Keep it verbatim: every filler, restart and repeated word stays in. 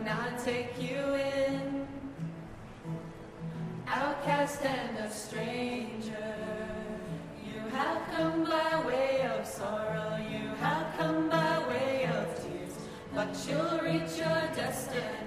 not take you in. Outcast and a stranger, you have come by way of sorrow, you have come by way of tears, but you'll reach your destiny.